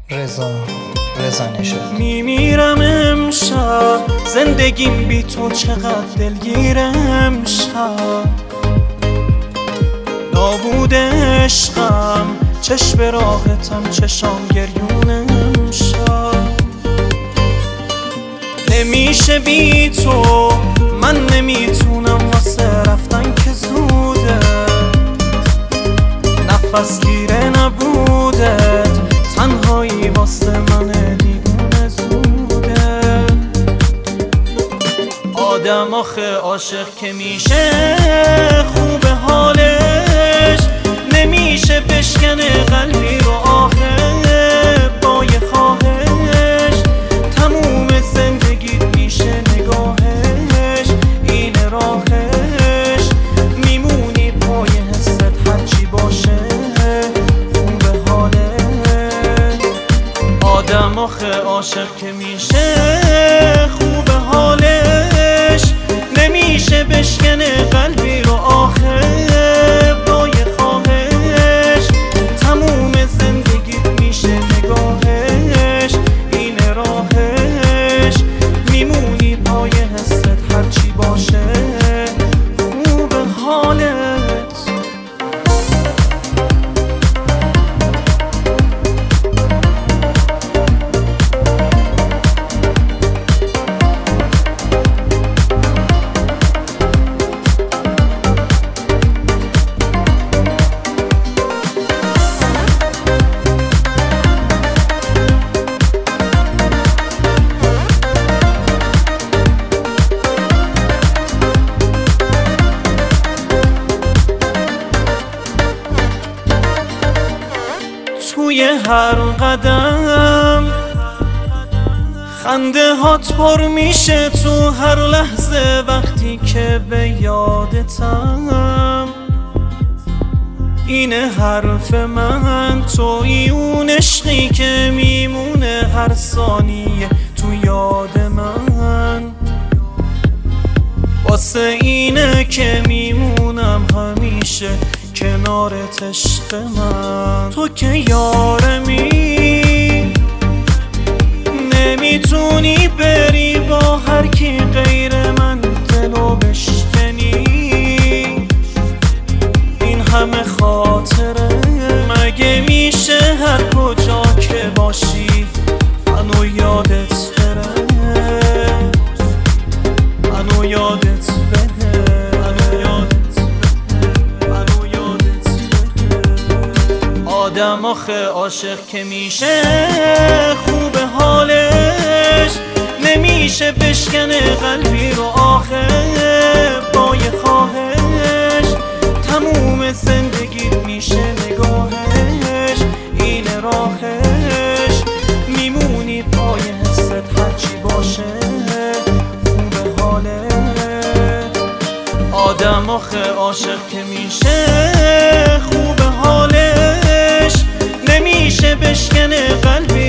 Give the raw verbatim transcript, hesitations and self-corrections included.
رضا رضا نشاطی. میمیرم امشب، زندگیم بی تو چقدر دلگیرم شب. نابود عشقم، چشم راحتم، چشام گریونم شب. نمیشه بی تو، من نمیتونم واسه رفتن که زوده. نفس گیره نبودت، تنهایی واسه من دیوونه زوده. آدم آخه عاشق که میشه خوب حالش، نمیشه بشکنه قلبی رو آخه با یه خواهش. تموم زندگیت میشه نگاهش، این راهش. میمونی پای حست هرچی باشه خوب حالش. آدم آخه عاشق که میشه خوب حالش، نمیشه بشکنه قلبی رو آخه با یه خواهش. تموم زندگیت میشه نگاهش، این راهش. میمونی پای حست هرچی باشه خوب حالت. توی هر قدم خنده هات پر میشه، تو هر لحظه وقتی که به یادتم. اینه حرف من، توی اون عشقی که میمونه هر ثانیه تو یاد من. واسه اینه که میمونم همیشه کنارت عشق من. تو که یارمی، نمیتونی بری با هر کی غیر من دلو بشکنی. این همه خاطره مگه میشه هر کجا که باشی منو یادت بره، منو یادت بره، منو یادت بره، منو یادت بره. آدم آخه عاشق که میشه خوب حالش، نمیشه بشکنه قلبی رو آخه با یه خواهش. تموم زندگیت میشه نگاهش، این راهش. میمونی پای حست هرچی باشه خوب حالت. آدم آخه عاشق که میشه خوب حالش، نمیشه بشکنه قلبی